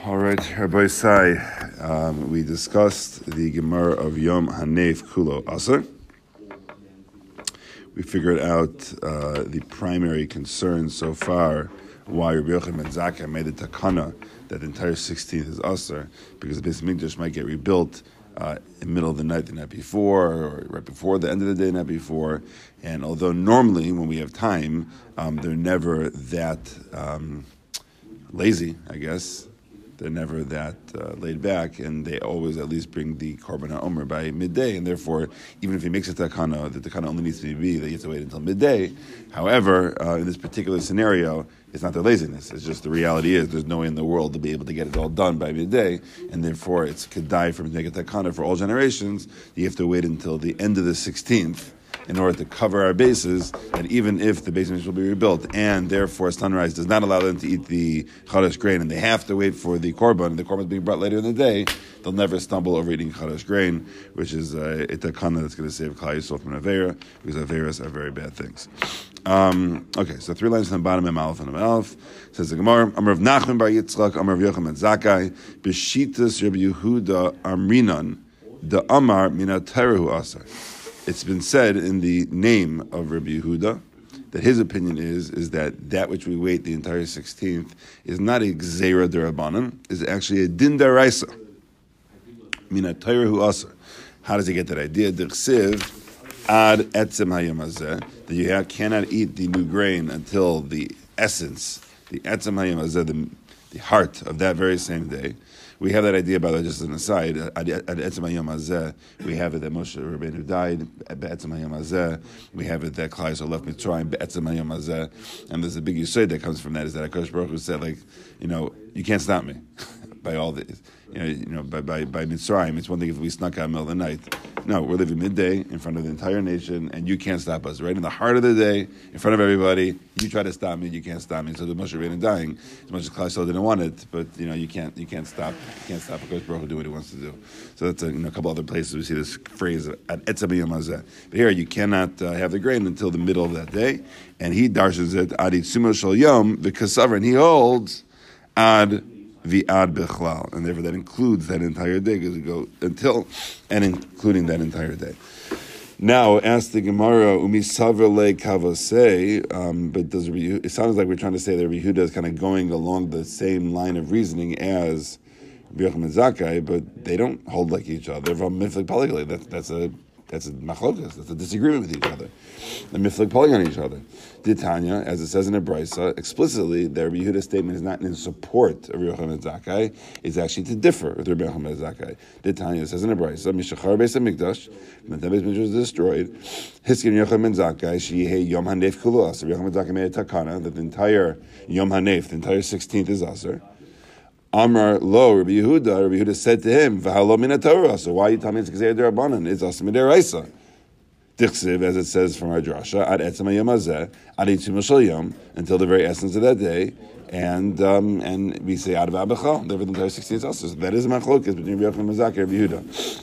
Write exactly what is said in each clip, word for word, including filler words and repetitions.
All right, Rabbi Sai, um, we discussed the Gemara of Yom Hanef Kulo Aser. We figured out uh, the primary concern so far why Rabbi Yochanan ben Zakkai made the takana that the entire sixteenth is Aser, because the Beis Mikdash might get rebuilt uh, in the middle of the night the night before, or right before the end of the day the night before. And although normally when we have time, um, they're never that um, lazy, I guess. They're never that uh, laid back, and they always at least bring the Korban HaOmer by midday, and therefore, even if he makes a takana, the takana only needs to be that you have to wait until midday. However, uh, in this particular scenario, it's not their laziness. It's just the reality is there's no way in the world to be able to get it all done by midday, and therefore it's kedai for him to make a takana for all generations. You have to wait until the end of the sixteenth in order to cover our bases, that even if the basement will be rebuilt, and therefore sunrise does not allow them to eat the chadash grain, and they have to wait for the korban, and the korban is being brought later in the day, they'll never stumble over eating chadash grain, which is uh, a takana that's going to save Klal Yisrael from Aveira, because Aveiras are very bad things. Um, okay, so three lines from the bottom, Em Aleph and Em Aleph. Says the Gemara, Amar of Nachman bar Yitzchak, Amar of Yochanan ben Zakkai, B'shitas Rabbi Yehuda Amrinan, the Amar Minaterehu Asar. It's been said in the name of Rabbi Yehuda that his opinion is, is that that which we wait the entire sixteenth is not a Gzeira D'Rabbanan, is actually a Din D'Oraisa. Mina Tayrehu Asa. How does he get that idea? D'chsiv ad etzem hayom hazeh, that you cannot eat the new grain until the essence, the etzem hayom hazeh, the, the heart of that very same day. We have that idea, by the way, just as an aside, at Etzem HaYom Hazeh, we have it that Moshe Rabbeinu died, at Etzem HaYom Hazeh, we have it that Klal Yisrael left Mitzrayim, Etzem HaYom Hazeh, and there's a big yesod that comes from that, is that HaKadosh Baruch Hu said, like, you know, you can't stop me by all this. You know, you know, by, by, by Mitzrayim, it's one thing if we snuck out in the middle of the night. No, we're living midday in front of the entire nation, and you can't stop us. Right in the heart of the day, in front of everybody, you try to stop me, you can't stop me. So the Moshe Rabbeinu dying, as much as Klal Yisrael didn't want it, but you know, you can't, you can't stop, you can't stop HaKadosh Baruch Hu do what he wants to do. So that's a, you know, a couple other places we see this phrase at Etzem HaYom Hazeh. But here, you cannot uh, have the grain until the middle of that day, and he darshans it Adi Tzuma Shel Yom V'Kasaver, and he holds Ad V'ad Bechlal, and therefore that includes that entire day, because we go until and including that entire day. Now, ask the Gemara, Umi Savrle Kavase, um, but does it sounds like we're trying to say that Rabbi Yehuda is kind of going along the same line of reasoning as Rabbi Yochanan ben Zakkai, but they don't hold like each other. They're from Miflik Polygali. That, that's a that's a machlokas. That's a disagreement with each other. They're Miflik Polyg on each other. Tanya, as it says in the Brisa, explicitly, that Rabbi Yehuda's statement is not in support of Rabbi Yochanan ben Zakkai, it's actually to differ with Rabbi Yochanan ben Zakkai. Tanya, it says in the Brisa, Mishachar Beis HaMikdash, when the Beis HaMikdash was destroyed, Hiskin Yochanan ben Zakkai, Sheyehei Yom Hanef Kulo Aser. Rabbi Yochanan ben Zakkai made a takana that the entire Yom Hanef, the entire sixteenth is Aser. Amar lo Rabbi Yehuda, Rabbi Yehuda said to him, V'halo min ha-Torah, so why are you telling me it's Gzeira D'Rabbanan? It's Aser Mid'Oraisa. Dichsiv, as it says from our drasha, ad etzem hayom hazeh, ad yitzum shel yom, until the very essence of that day, and um, and we say ad v'abechal, therefore the entire sixteenth also. So that is a machlokas between Rabbi Yochanan ben Zakkai and Rabbi Yehuda.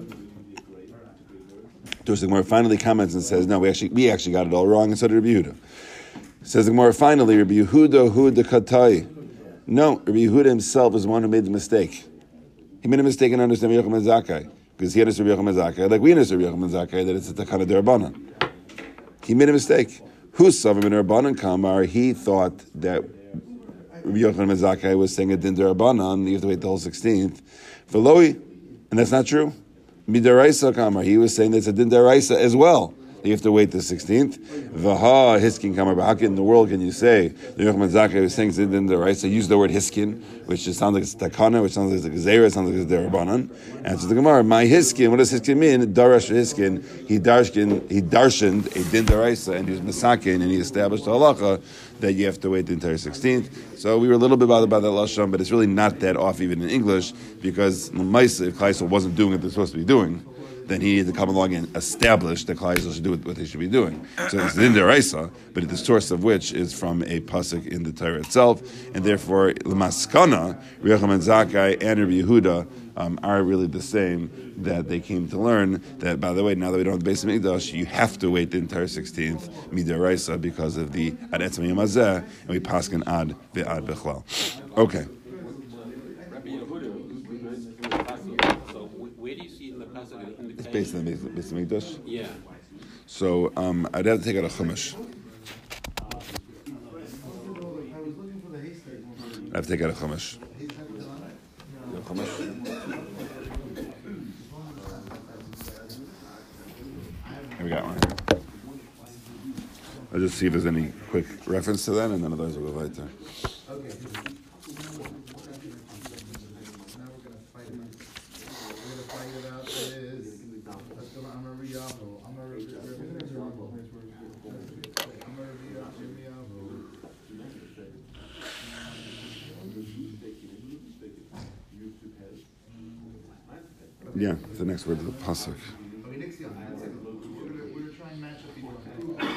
Doris the Gemara finally comments and says, no, we actually we actually got it all wrong, and so did Rabbi Yehuda. Says the Gemara finally, Rabbi Yehuda hu de katai. No, Rabbi Yehuda himself is the one who made the mistake. He made a mistake in understanding Rabbi Yochanan ben Zakkai. Because he understood Rabbi Yochanan ben Zakkai, like we understood Rabbi Yochanan ben Zakkai, that it's a takana d'Rabbanan. He made a mistake. Who's Savim in Rabbanan Kamar? He thought that Rabbi Yochanan ben Zakkai was saying a din d'Rabbanan, you have to wait the whole sixteenth. Veloi, and that's not true. Mid'Oraisa Kamar, he was saying that it's a din d'Oraisa as well. You have to wait the sixteenth. Vaha hiskin kamar. How in the world can you say that Yochanan ben Zakkai was saying in the right? So use the word hiskin, which just sounds like it's takana, which sounds like it's a gzeira, sounds like it's derabanan. Answer the Gemara. My hiskin. What does hiskin mean? Darash hiskin. He darshin. He darshaned a din deraisa, and he was misakin, and he established the halacha that you have to wait the entire sixteenth. So we were a little bit bothered by that lashon, but it's really not that off even in English, because L'maisa, if Klal Yisrael wasn't doing what they're supposed to be doing, then he needed to come along and establish that Klal Yisrael should do what they should be doing. So it's in deraisa, but the source of which is from a pasuk in the Torah itself, and therefore l'maskana, Rabbi Yochanan ben Zakkai and Rabbi Yehuda um, are really the same. That they came to learn that, by the way, now that we don't have the Beis HaMikdash, you have to wait the entire sixteenth mid'Oraisa because of the ad etzem hayom hazeh, and we paskin ad ve'ad bechlal. Okay. It's based on the Beis Hamikdash. Yeah. So um, I'd have to take out a chumash. I have to take out a chumash. A chumash. Here we got one. I'll just see if there's any quick reference to that, and then otherwise we'll go right there. Okay. Now we're gonna fight it. We're gonna fight about this. Let's go. I'm a Riyahu. I'm a Riyahu. I'm a Riyahu. Yeah, the next word of the pasuk. Okay, next year. We're gonna try and match up each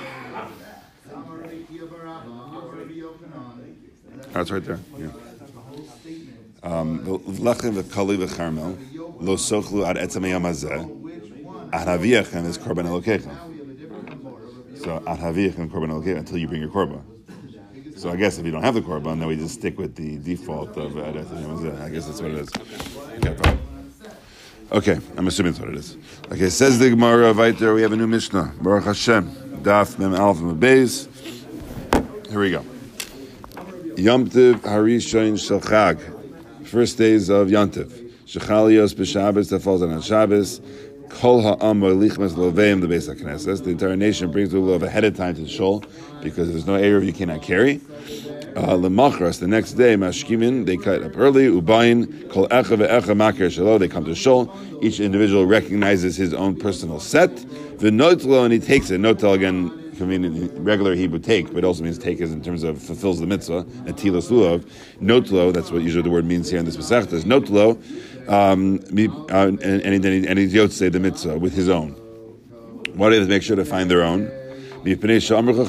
That's right there. Yeah. Um, Lechem v'kali v'charmel lo sochlu ad etzem hayom hazeh ad haviachem is korban elokechem. So ad haviachem korban elokechem until you bring your korban. So I guess if you don't have the korban, then we just stick with the default of ad etzem hayom hazeh. I guess that's what it is. Okay, fine. Okay, I'm assuming that's what it is. Okay, says the Gemara right there. We have a new Mishnah. Baruch Hashem. Daf Mem Alf Mem Beis. Here we go. Yom Tov Harishon Shel Chag. First days of Yom Tov. Shechalios b'Shabbos that falls on Shabbos. Kol ha'am lichmas loveim the Beis HaKnesses. The entire nation brings the lulav ahead of time to the shul because there's no eruv you cannot carry. Uh, Lemachras, the next day, mashkimin, they cut up early. Ubayin, kol echa ve'echa makir shelo, they come to shul. Each individual recognizes his own personal set. V'notlo, and he takes it. Notel, again, convenient, regular Hebrew take, but it also means take is in terms of fulfills the mitzvah. Netilas lulav. Notlo, that's what usually the word means here in this Masechta, is notlo, um, uh, and, and then he, and he's yotzei the mitzvah with his own. Why do they make sure to find their own? Because our rabbis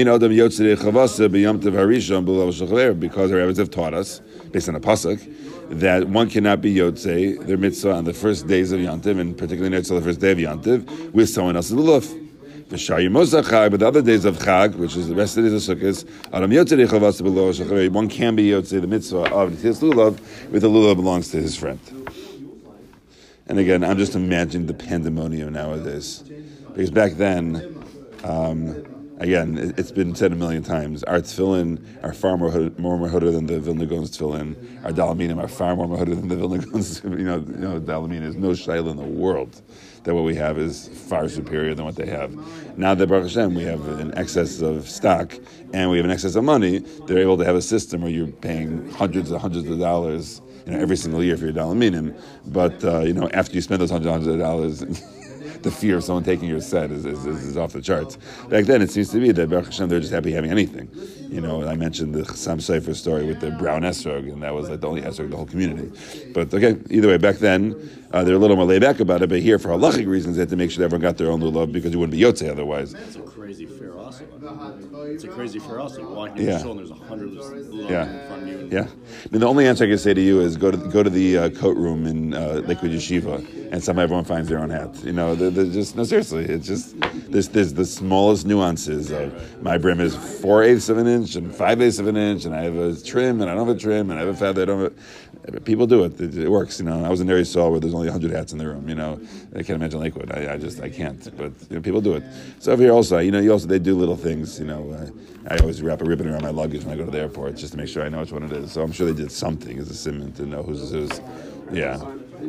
have taught us, based on a pasuk, that one cannot be yotzei their mitzvah on the first days of Yom Tov, and particularly on the first day of Yom Tov, with someone else's lulav. But the other days of Chag, which is the rest of the days of Sukkot, one can be yotzei the mitzvah of his lulav with the lulav belongs to his friend. And again, I'm just imagining the pandemonium nowadays, because back then. Um, again, it, it's been said a million times. Our tefillin are far more more mahudar than the Vilna Gaon's tefillin. Our dalaminim are far more mahudar than the Vilna Gaon's. You know, you know, dalaminim is no shayla in the world that what we have is far superior than what they have. Now that Baruch Hashem, we have an excess of stock and we have an excess of money. They're able to have a system where you're paying hundreds and hundreds of dollars, you know, every single year for your dalaminim. But uh, you know, after you spend those hundreds hundreds of dollars. The fear of someone taking your set is, is, is off the charts. Back then, it seems to be that Baruch Hashem, they're just happy having anything. You know, I mentioned the Chassam Sofer story with the brown esrog, and that was like the only esrog in the whole community. But okay, either way, back then, uh, they're a little more laid back about it, but here, for halachic reasons, they had to make sure that everyone got their own lulav because you wouldn't be yotzei otherwise. It's a crazy fear also. It's a crazy fear also. You walk in yeah. the shul and there's a hundred lulav yeah. in front of you. Yeah. I mean, the only answer I can say to you is go to go to the uh, coat room in uh, Lakewood Yeshiva, and somehow everyone finds their own hat. You know, they're, they're just, no, seriously, it's just, there's, there's the smallest nuances of my brim is four eighths of an inch and five eighths of an inch, and I have a trim, and I don't have a trim, and I have a feather, I don't have a, people do it. it. It works, you know. I was in Area Saw where there's only one hundred hats in the room, you know. I can't imagine Lakewood. I, I just, I can't. But you know, people do it. So over here also, you know, you also, they do little things, you know. Uh, I always wrap a ribbon around my luggage when I go to the airport just to make sure I know which one it is. So I'm sure they did something as a simon to know who's who's. Yeah.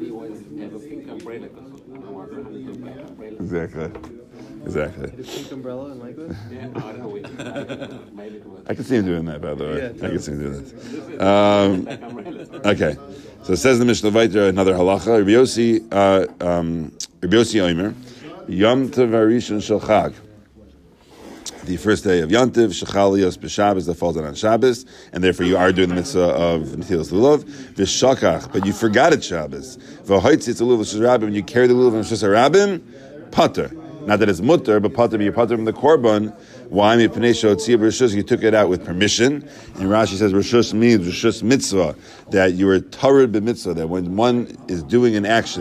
Exactly. Exactly. Did a pink umbrella in Lakewood? Yeah, I don't know. I can see him doing that, by the way. Yeah, I can see him doing that. Um, okay. So it says the Mishnah Vayter, another halacha. Rabbi Yossi, uh, um, Rabbi Yossi Omer, Yom Tov Harishon Shel Chag. The first day of Yom Tov, Shechalios b'Shabbos, that falls on Shabbos, and therefore you are doing the mitzvah of Netilas Lulav. V'shakach, but you forgot it Shabbos. V'hoitzitz lulav Shus Rabim, when you carry the lulav from Shus Rabim, pater. Not that it's mutter, but pater, but you're pater from the korban. Why? You took it out with permission. And Rashi says Rishus means Rishus mitzvah, that you were tarid b'mitzvah, that when one is doing an action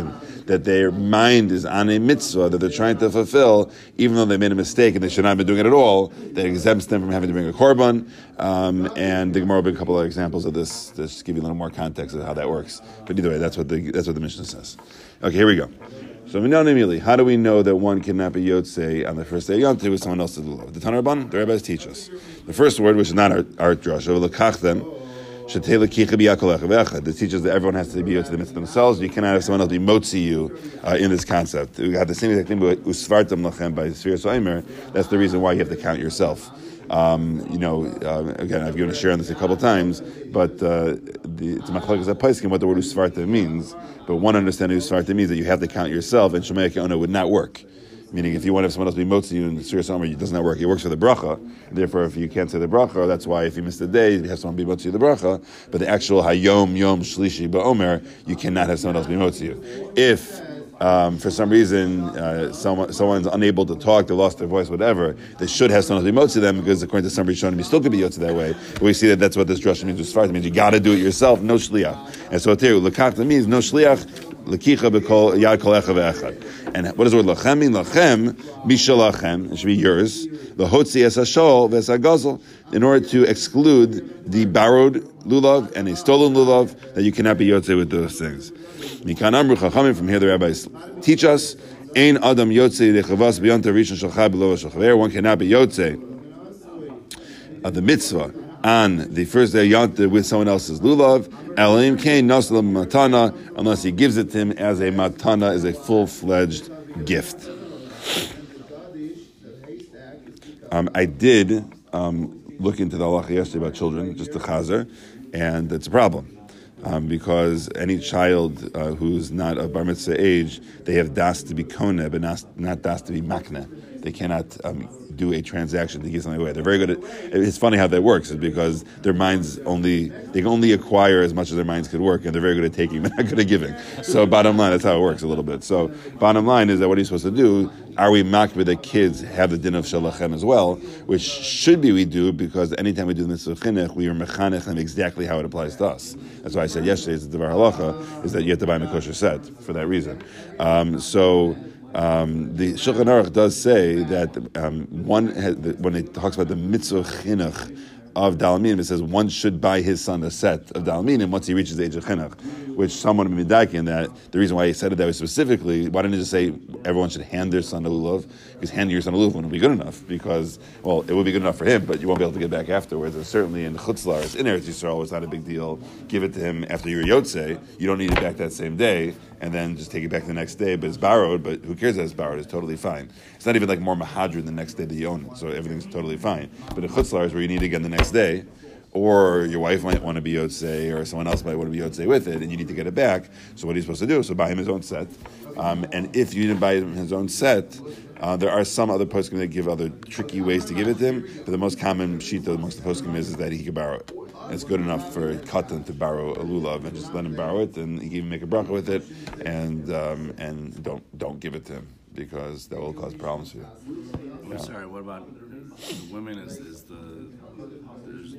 that their mind is on a mitzvah that they're trying to fulfill, even though they made a mistake and they should not have been doing it at all, that exempts them from having to bring a korban. Um, and the Gemara will bring a couple of examples of this, just to give you a little more context of how that works. But either way, that's what the that's what the Mishnah says. Okay, here we go. So we know immediately. How do we know that one cannot be yotzei on the first day of Yom Tov with someone else's lulav? The Tanur Rabban, the rabbis teach us. The first word, which is not our, our drasha, lekach them, shetei lekicha b'yakol echav echad. It teaches that everyone has to be yotzei the midst of themselves. You cannot have someone else be motzi you uh, in this concept. We got the same exact thing with usvartam lachem by Sfiras Omer. That's the reason why you have to count yourself. Um, you know, uh, again, I've given a share on this a couple times, but uh, the, it's machlokes at Paiskim what the word usvarta means. But one understanding usvarta means that you have to count yourself, and Shomei Ke'ona would not work. Meaning, if you want to have someone else be motzi you in the Sfiras Omer, it does not work. It works for the bracha. Therefore, if you can't say the bracha, that's why if you miss the day, you have someone be motzi you the bracha. But the actual hayom yom shlishi ba'omer, you cannot have someone else be motzi you. If Um, for some reason, uh, someone someone's unable to talk, they lost their voice, whatever, they should have someone to be motzi them, because according to some Rishonim, you still could be yotzi that way. But we see that that's what this drasha means. It means you got to do it yourself, no shliach. And so here, lekachta means no shliach, lekicha b'kol yad kol echav ve'echad. And what does the word lachem mean? Lachem, bishalachem, it should be yours. The hotzi es hashol v'es hagazel, in order to exclude the borrowed lulav and a stolen lulav, that you cannot be yotze with those things. Mikan amru chachamim, from here the rabbis teach us, ein adam yotze lechavas b'yonta rishon shalcha b'lo shalchaver. One cannot be yotze of the mitzvah on the first day of Yonta with someone else's lulav, elim kain nasla matana, unless he gives it to him as a matana, as a full-fledged gift. Um, I did um, look into the halacha yesterday about children, just the chazer, and it's a problem. Um, because any child uh, who's not of bar mitzvah age, they have das to be kone, but not, not das to be makne. They cannot um, do a transaction to give something away. They're very good at. It's funny how that works, is because their minds only they can only acquire as much as their minds could work, and they're very good at taking, but not good at giving. So bottom line, that's how it works a little bit. So bottom line is that what are you supposed to do? Are we makbid that kids have the din of shalachem as well? Which should be we do, because anytime we do the mitzvah chinuch, we are mechanech them exactly how it applies to us. That's why I said yesterday, it's the devar halacha, is that you have to buy a kosher set for that reason. Um, so. Um, the Shulchan Aruch does say that um, one has, when it talks about the mitzvah chinuch of dalminim, it says one should buy his son a set of dalminim once he reaches the age of chinuch, which someone would be midakin that the reason why he said it that way specifically, why didn't he just say everyone should hand their son a lulav? Because handing your son a lulav wouldn't be good enough, because, well, it would be good enough for him, but you won't be able to get back afterwards. And certainly in Chutz La'aretz, in Eretz Yisrael, it's not a big deal. Give it to him after you're Yotzei. You don't need it back that same day, and then just take it back the next day, but it's borrowed, but who cares that it's borrowed? It's totally fine. It's not even like more mahadr the next day that you own it, so everything's totally fine. But in Chutz La'aretz, where you need it again the next day, or your wife might want to be yotzei, or someone else might want to be yotzei with it, and you need to get it back. So what are you supposed to do? So buy him his own set. Um, and if you didn't buy him his own set, uh, there are some other poskim that give other tricky ways to give it to him. But the most common shita amongst the poskim is, is that he can borrow it. And it's good enough for Katan to borrow a lulav and just let him borrow it, and he can even make a bracha with it, and um, and don't don't give it to him, because that will cause problems for you. I'm yeah. sorry. What about the women? Is is the there's,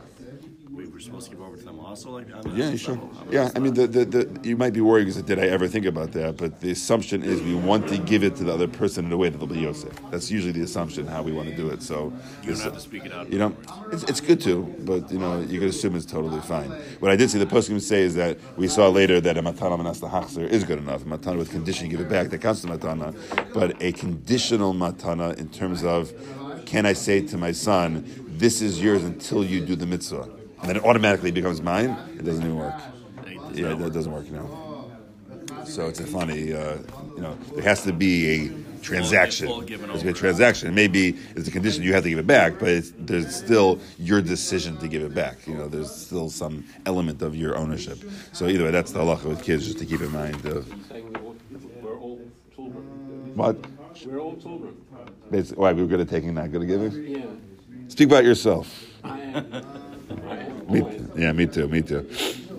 we were supposed to give over to them also? Like yeah, sure. Yeah, I mean, the, the, the you might be worried because did I ever think about that? But the assumption is we want to give it to the other person in a way that they'll be Yosef. That's usually the assumption how we want to do it. So you don't have to speak it out. You know, it's it's good to, but you know, you can assume it's totally fine. What I did see the poskim say is that we saw later that a matana manas lahachzer is good enough. A matana with condition, give it back. That counts to matana, but a conditional matana in terms of, can I say to my son, this is yours until you do the mitzvah, and then it automatically becomes mine? It doesn't even work. Yeah, that doesn't work, you know. So it's a funny, uh, you know, there has to be a transaction. There's a transaction. Maybe it's a condition you have to give it back, but it's, there's still your decision to give it back. You know, there's still some element of your ownership. So either way, that's the halacha with kids, just to keep in mind. Of, we're all children. What? We're all children. Basically, why, we were good at taking, not good at giving? Yeah. Speak about yourself. I am. I am. Me, yeah, me too, me too.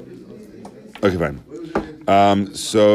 Okay, fine. Um,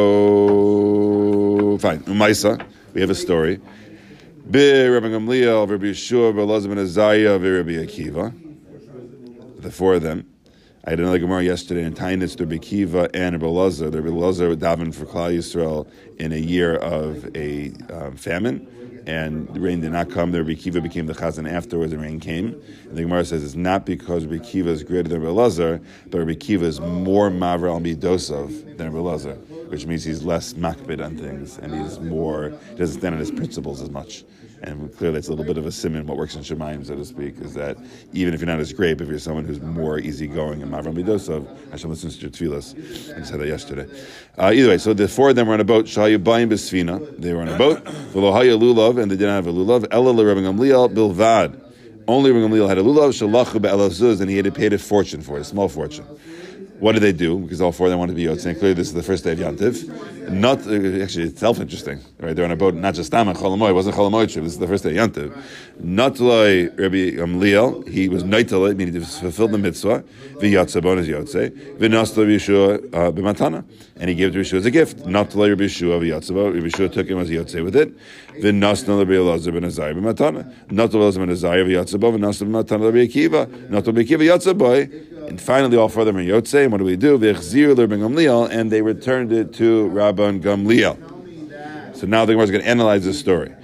so, fine. Umaisa, we have a story. Be Rabbi Gamliel, Rabbi Yeshua, Rabbi Elazar ben Azariah, Rabbi Akiva. The four of them. I had another Gemara yesterday in Tainus, Rabbi Kiva and Rabbi Elazar. Rabbi Elazar would daven for Klal Yisrael in a year of a um, famine, and the rain did not come. The Rabbi Kiva became the chazan afterwards. The rain came. And the Gemara says it's not because Rabbi Kiva is greater than Rabbi Elazar, but Rabbi Kiva is more maver al midosov than Rabbi Elazar, which means he's less makbid on things, and he's more, he doesn't stand on his principles as much. And clearly it's a little bit of a simon, what works in Shemayim, so to speak, is that even if you're not as great, but if you're someone who's more easygoing and Mavram Bidosov, Hashem listens to your tefillas. I said that yesterday. Uh, either way, so the four of them were on a boat, Shayu Bayim Besfina, they were on a boat, V'lohaya Lulav, and they did not have a Lulav, Ela L'Rebbe Gamliel Bilvad. Only Rebbe Gamliel had a Lulav, Shalachu Be'elav Zuz, and he had paid a fortune for it, a small fortune. What did they do? Because all four of them wanted to be Yotzei. Clearly, this is the first day of Yantiv. Not actually, it's self-interesting, right? They're on a boat, not just Tama Cholamoy. It wasn't Cholamoy trip. This is the first day of Yantiv. Not like Rabbi Gamliel. He was Neitele, meaning to fulfill the mitzvah. V'Yatzeh bon is Yotzei. V'Nas Rabbi Yeshua b'Matana, and he gave it to Yeshua as a gift. Not like Rabbi Yeshua v'Yatzeh bon. Rabbi Yeshua took him as Yotzei with it. V'Nas Rabbi Elazar ben Azariah b'Matana. Not Elazar ben Azariah v'Yatzeh bon. V'Nas b'Matana Rabbi Akiva. Not Rabbi Akiva Yatzeh boy. And finally, all four of them are Yotzei. And what do we do? V'Echzir Rabbi Gamliel, and they returned it to Rabban Gamliel. So now the Gemara is going to analyze this story.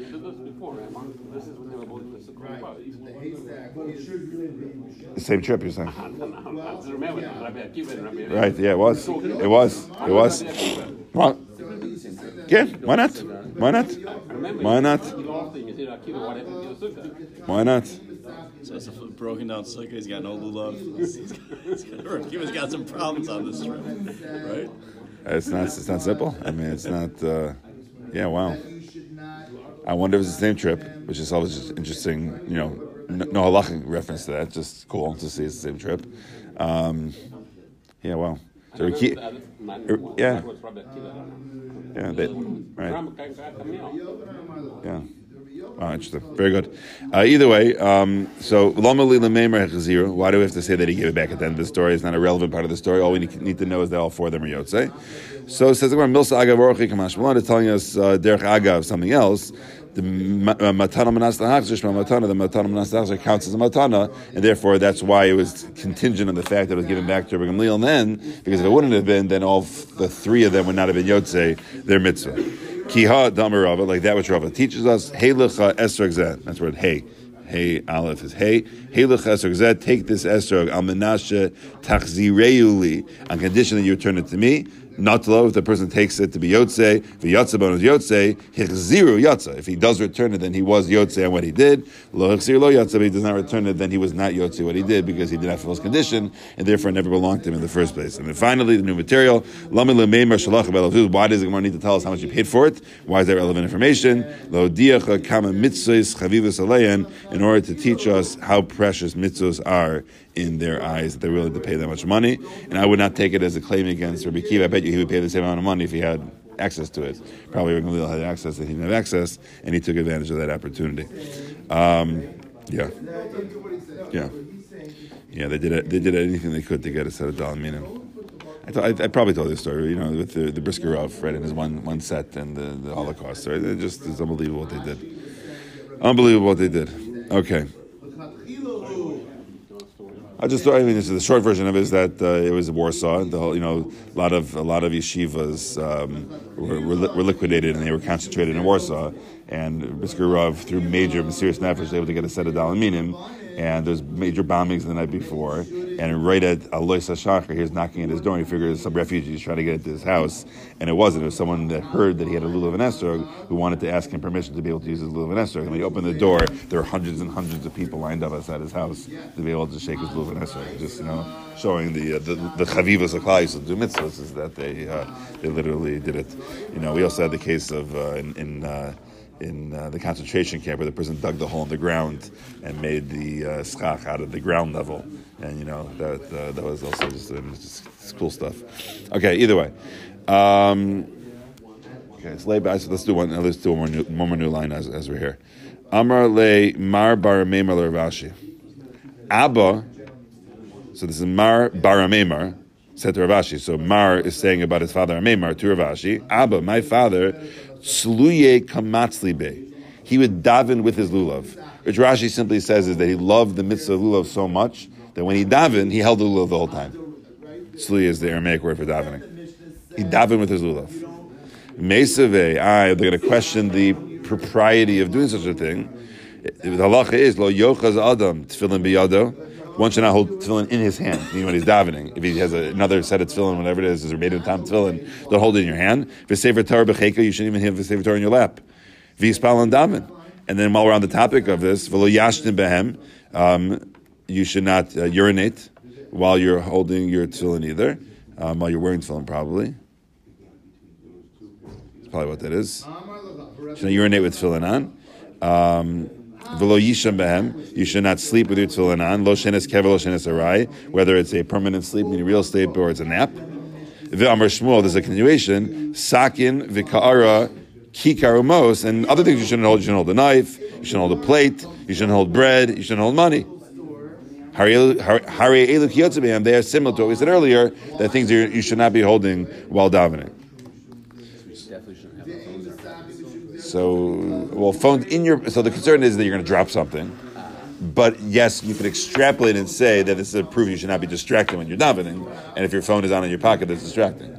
The same trip, you're saying? Right? Yeah, it was. It was. It was. Well, yeah. Why not? Why not? Why not? Why not? So it's a broken down sukkah. He's got no lulav. He's got, he's got, he's got some problems on this trip, right? It's not. It's not simple. I mean, it's not. Uh, yeah. Wow. I wonder if it's the same trip, which is always just interesting. You know, no, no halachic reference to that. Just cool to see it's the same trip. Um, yeah. Wow. So we keep, yeah. Yeah. They, right. Yeah. Oh, interesting. Very good. Uh, either way, um, so why do we have to say that he gave it back at the end of the story? It's not a relevant part of the story. All we need to know is that all four of them are Yotzei. So it says, Milsa Agav Orchi Kamash Malon is telling us uh, Derech Agav, something else. The Matana Manas Lahachzish, Matana, the Matana Manas Lahachzish counts as a Matana, and therefore that's why it was contingent on the fact that it was given back to Rebbe Gamliel. And then, because if it wouldn't have been, then all f- the three of them would not have been Yotzei, their mitzvah. Kiha Damar Rava, like that which Rava teaches us. Hey Lecha Esrog Zed. That's where hey. Hey Aleph is hey. Hey Lecha Esrog Zed. Take this Esrog Al Menashe Tachzireuli on condition that you return it to me. Not low if the person takes it to be Yotzei. V'Yatzeh bon is Yotzei. Hichziru Yatzeh. If he does return it, then he was Yotzei on what he did. Lo Hichziru lo Yatzeh. If he does not return it, then he was not Yotzei what he did because he did not fulfill his condition and therefore never belonged to him in the first place. And then finally, the new material. Lami le'meimer shalach b'elavuz. Why does the Gemara need to tell us how much you paid for it? Why is that relevant information? Lo diacha kama mitzvahs chavivus alein, in order to teach us how precious mitzvahs are in their eyes, that they're willing to pay that much money. And I would not take it as a claim against Rabbi Kiva. I bet you he would pay the same amount of money if he had access to it. Probably Rabbi Gamliel had access that he didn't have access, and he took advantage of that opportunity. Um, yeah. Yeah. Yeah, they did it, they did anything they could to get a set of Dalam Minim. I, th- I, I probably told this story, you know, with the, the Brisker Rav, right, in his one, one set and the, the Holocaust. Right? It just is unbelievable what they did. Unbelievable what they did. Okay. I just thought. I mean, this is the short version of it is that uh, it was Warsaw. The whole, you know, a lot of a lot of yeshivas um, were, were, li- were liquidated and they were concentrated in Warsaw. And Brisker Rav, through major mysterious efforts, was able to get a set of Dalam Minim. And there's major bombings the night before. And right at Alois HaShachar, he was knocking at his door, and he figured some refugees trying to get into his house. And it wasn't. It was someone that heard that he had a lulav and esrog who wanted to ask him permission to be able to use his lulav and esrog. And when he opened the door, there were hundreds and hundreds of people lined up outside his house to be able to shake his lulav and esrog. Just, you know, showing the uh, the, the chavivas of Klal Yisrael do mitzvahs is that they uh, they literally did it. You know, we also had the case of uh, in. in uh, in uh, the concentration camp where the person dug the hole in the ground and made the uh, schach out of the ground level. And, you know, that uh, that was also just, uh, just cool stuff. Okay, either way. Um, okay, it's late, so let's do one, let's do one more new, one more new line as, as we're here. Amar le Mar Baramemar le Rav Ashi. Abba, so this is Mar Baramemar, said to Rav Ashi. So Mar is saying about his father Amemar to Rav Ashi. Abba, my father, Sluye kamatzli be. He would daven with his lulav. Which Rashi simply says is that he loved the mitzvah of lulav so much that when he davened, he held the lulav the whole time. Tzli is the Aramaic word for davening. He davened with his lulav. Mesave, I, they're going to question the propriety of doing such a thing. The halacha is, lo yochaz adam tefillin biyado. One should not hold tefillin in his hand, even when he's davening. If he has a, another set of tefillin, whatever it is, is made of time tefillin, don't hold it in your hand. If it's sefer Torah b'cheka, you shouldn't even have the sefer Torah in your lap. V'yispal and daven. And then while we're on the topic of this, v'lo yashtin behem, um, you should not uh, urinate while you're holding your tefillin either, um, while you're wearing tefillin probably. That's probably what that is. You should not urinate with tefillin on. Um, V'lo yisham behem, you should not sleep with your tefillin on. Lo shenes kever, lo shenes arai, whether it's a permanent sleep, meaning real sleep, or it's a nap. V'amar Shmuel, there's a continuation. Sakin v'ka'ara kikarumos, and other things you shouldn't hold. You shouldn't hold a knife. You shouldn't hold a plate. You shouldn't hold bread. You shouldn't hold money. Hari elu kiyotze behem, they are similar to what we said earlier. That things you you should not be holding while davening. So, well, phone in your. So the concern is that you're going to drop something, but yes, you could extrapolate and say that this is a proof you should not be distracted when you're davening, and if your phone is on in your pocket, that's distracting.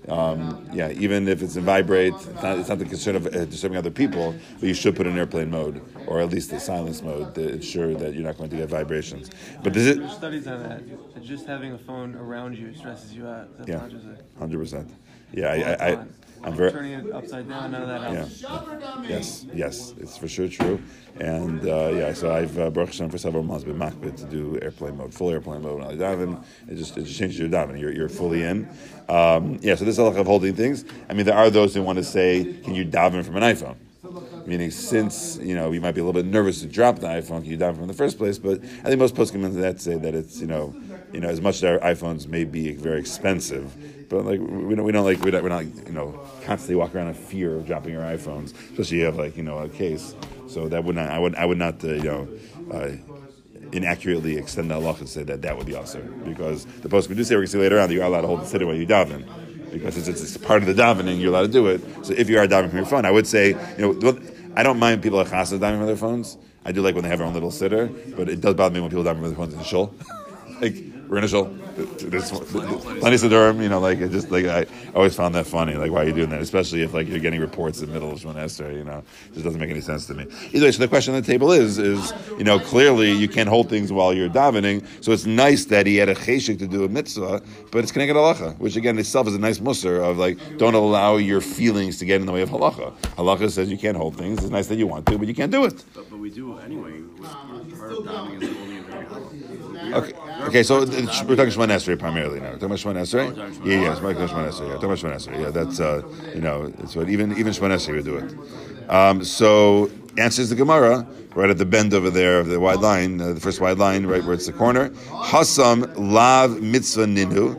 Um, yeah, even if it's in vibrate, it's not, it's not the concern of uh, disturbing other people, but you should put it in airplane mode, or at least the silence mode, to ensure that you're not going to get vibrations. But does it? There's studies on that. That just having a phone around you stresses you out. Yeah, hundred percent. Yeah, I. I, I I'm very turning it upside down. None of that helps. Yeah. Yes, yes, it's for sure true. And uh, yeah, so I've uh, Baruch Hashem for several months been makbid to do airplane mode, full airplane mode. When I daven, it just it just changes your davening. You're you're fully in. Um, yeah, so this is a lot of holding things. I mean, there are those who want to say, can you daven from an iPhone? Meaning, since you know you might be a little bit nervous to drop the iPhone, can you daven from the first place? But I think most poskim into that say that it's you know, you know, as much as our iPhones may be very expensive, but like we don't we don't like we don't, we're not you know constantly walk around in fear of dropping our iPhones, especially if you have like you know a case. So that would not I would I would not uh, you know. Uh, inaccurately extend the halacha and say that that would be also because the poskim do say we're going to see later on that you're allowed to hold the siddur while you daven. Because it's, it's, it's part of the davening, you're allowed to do it. So if you are davening from your phone, I would say, you know, I don't mind people at chassid davening from their phones. I do like when they have their own little siddur, but it does bother me when people daven from their phones in the shul. Like, we're in a shul. There's plenty of siddurim, you know, like, it just, like, I always found that funny. Like, why are you doing that? Especially if, like, you're getting reports in the middle of Shemona Esrei, you know. It just doesn't make any sense to me. Either way, so the question on the table is, is, you know, clearly you can't hold things while you're davening, so it's nice that he had a cheshik to do a mitzvah, but it's connected halacha, which, again, itself is a nice musar of, like, don't allow your feelings to get in the way of halacha. Halacha says you can't hold things. It's nice that you want to, but you can't do it. But, but we do anyway. Part of davening is holding a very halacha. Okay. Okay, so we're talking Shemona Esrei primarily now. We're talking about Shemona Esrei? Yeah, yeah, it's Shemona Esrei. Yeah, talking about Shemona Esrei. Yeah, that's, uh, you know, it's what even even Shemona Esrei would do it. Um, so, answers the Gemara, right at the bend over there of the wide line, uh, the first wide line, right where it's the corner. Hasam lav mitzvah ninu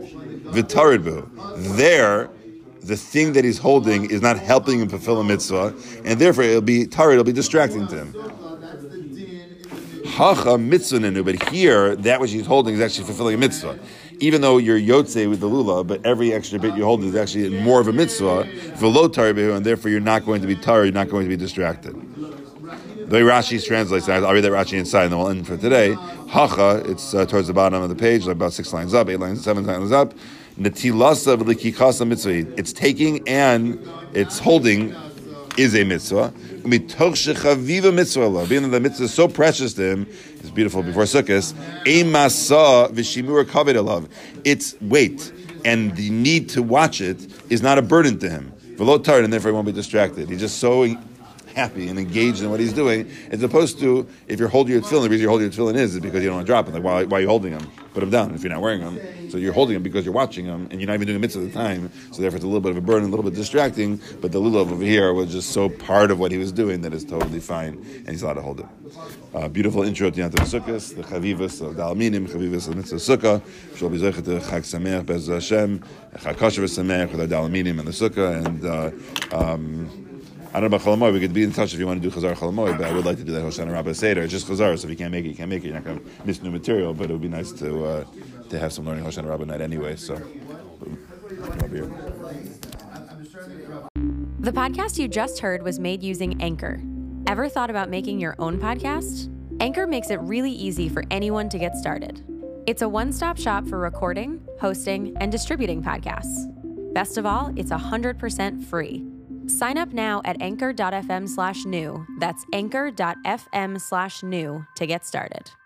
v'taridbu. There, the thing that he's holding is not helping him fulfill a mitzvah, and therefore it'll be tarid, it'll be distracting to him. Hacha mitzvah nenu, but here that which he's holding is actually fulfilling a mitzvah. Even though you're yotze with the lulav, but every extra bit you hold is actually more of a mitzvah, v'lo taribehu, and therefore you're not going to be tired, you're not going to be distracted. The way Rashi translates that, I'll read that Rashi inside, and then we'll end for today. Hacha, it's uh, towards the bottom of the page, like about six lines up, eight lines, seven lines up. Netilasa v'likikasa mitzvah. It's taking and it's holding is a mitzvah. Being that the mitzvah is so precious to him, it's beautiful before Sukkot. Its weight and the need to watch it is not a burden to him. And therefore he won't be distracted. He's just so happy and engaged in what he's doing, as opposed to if you're holding your tefillin, the reason you're holding your tefillin is, is because you don't want to drop it. Like, why, why are you holding them? Put them down if you're not wearing them. So you're holding them because you're watching them, and you're not even doing a mitzvah at the time. So therefore it's a little bit of a burden, a little bit distracting, but the lulav over here was just so part of what he was doing that is totally fine, and he's allowed to hold it. Uh, beautiful intro to Yantav Sukkos, the Chavivus of Dalminim, Chavivus of Mitzvah Sukkah, Shol B'Zechet Chag Sameach Bez Hashem, Chag Kosher Sameach with our Dalminim and the Sukkah, and uh, um, I don't know about Chol Hamoed. We could be in touch if you want to do Chazar Chol Hamoed, but I would like to do that Hoshana Rabbah Seder. It's just Chazar, so if you can't make it, you can't make it. You're not going to miss new material, but it would be nice to uh, to have some learning Hoshana Rabbah night anyway. So, over here. The podcast you just heard was made using Anchor. Ever thought about making your own podcast? Anchor makes it really easy for anyone to get started. It's a one-stop shop for recording, hosting, and distributing podcasts. Best of all, it's one hundred percent free. Sign up now at anchor.fm slash new. That's anchor.fm slash new to get started.